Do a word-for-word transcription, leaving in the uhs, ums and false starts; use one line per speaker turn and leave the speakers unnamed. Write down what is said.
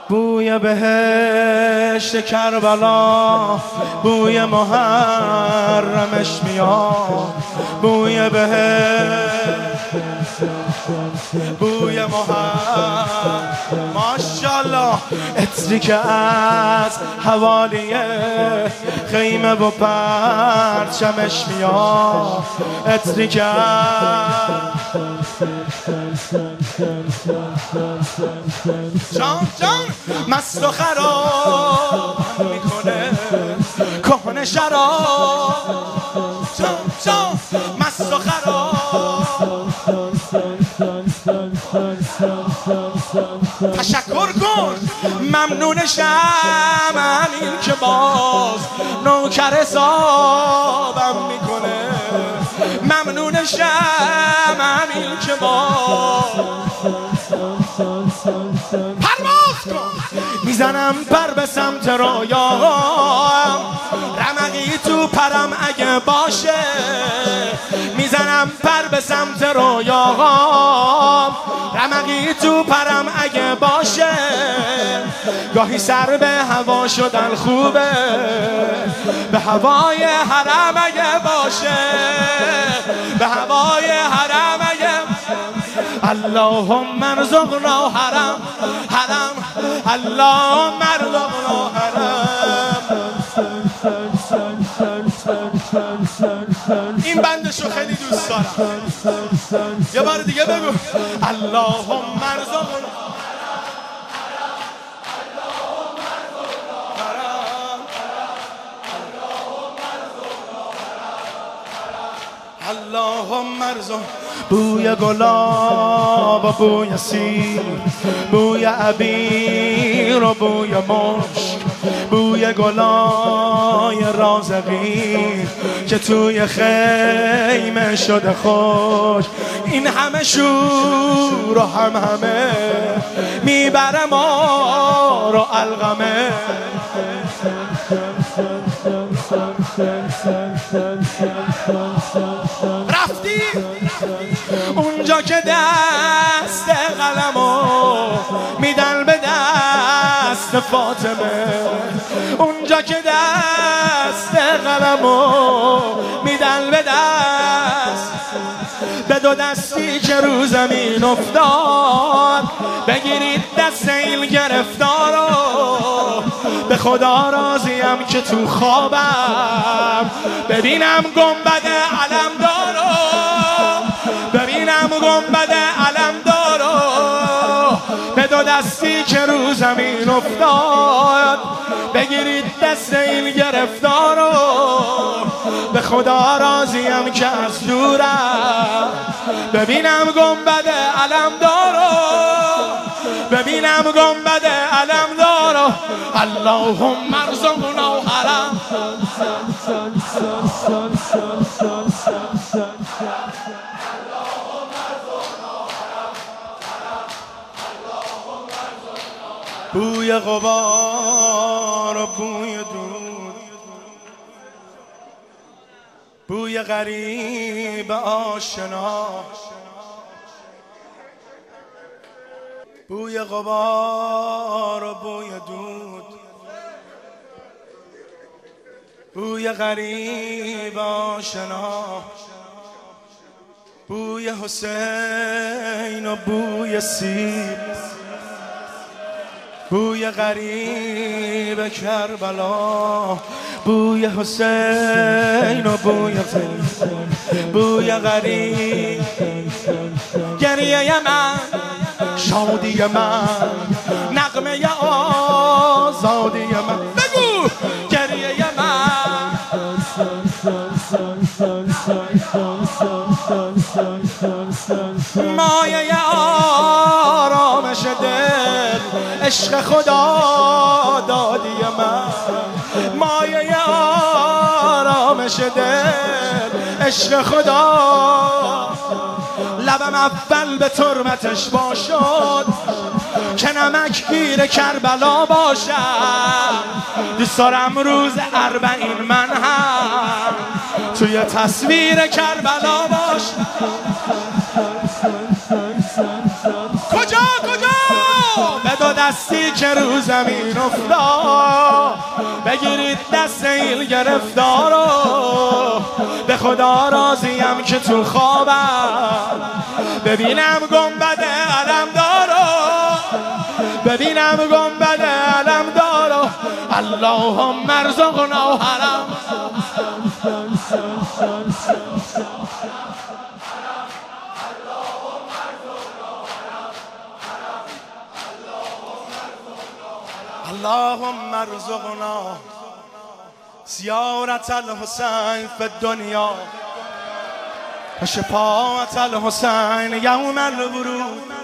بوی بهشت کربلا، بوی محرمش میاد، بوی بهشت، بوی محرم، ماشاءالله. عطری که از حوالی خیمه و پرچمش میاد، عطری که جان جان مست و خراب میکنه کهنه شراب، جان جان مست و خراب. تشکر کن ممنونشم، همین که باز نوکر حسابم میکنه، ممنونشم همین که باز پرواز کن. میزنم پر به سمت رویاهام، رمقی تو پرم اگه باشه، میزنم پر به سمت رویاهام، رمقی تو پرم اگه باشه. گاهی سر به هوا شدن خوبه، به هوای حرم اگه باشه، به هوای حرم اگه. اللهم ارزقنا حرم حرم، اللهم ارزقنا حرم. این بندشو خیلی دوست دارم، یه بار دیگه بگو. اللهم ارزقنا اللهم ارزق. بوی گلاب و بوی سیر، بوی عبیر و بوی مشک، بوی گلای رازقی که توی خیمه شده خوش. این همه شور و هم همه میبره ما رو الغمه. رفتی اونجا که دست قلمو میدن به دست فاطمه، اونجا که دست قلمو میدن به دست، به دو دستی که رو زمین افتاد بگیرید دست این گرفتارو. به خدا راضیم که تو خوابم ببینم گنبد علمدارو، ببینم گنبد علمدارو. به دو دستی که رو زمین افتاد بگیرید دست این گرفتارو. به خدا راضیم که از دورم ببینم گنبد علمدارو، ببینم گنبد علمدارو. اللهم ارزقنا حرم. بوی غبار و بوی دود، بوی غریب آشنا، بوی غبار و بوی دود، بوی غریب آشنا، بوی حسین و بوی سیب، بوی غریب کربلا، بوی حسین و بوی سیب، بوی غریب. گریه من، شادی من، نغمه آزادی من. بگو گریه من، مایه آرامش دل، عشق خدا دادی من. مایه آرامش دل، عشق خدا. لبم اول به ترمتش باشد که نمک گیر کربلا باشم. دوست دارم روز اربعین من هم توی تصویر کربلا باشم. کجا کجا؟ به دو دست دستی که رو زمین افتاد بگیرید دست این گرفتارو به خدا راضیم که تو خوابم ببینم گنبد علمدارو ببینم گنبد علمدارو اللهم ارزقنا حرم اللهم ارزقنا زیارت الحسین فی الدنیا و شفاعت الحسین یوم الورود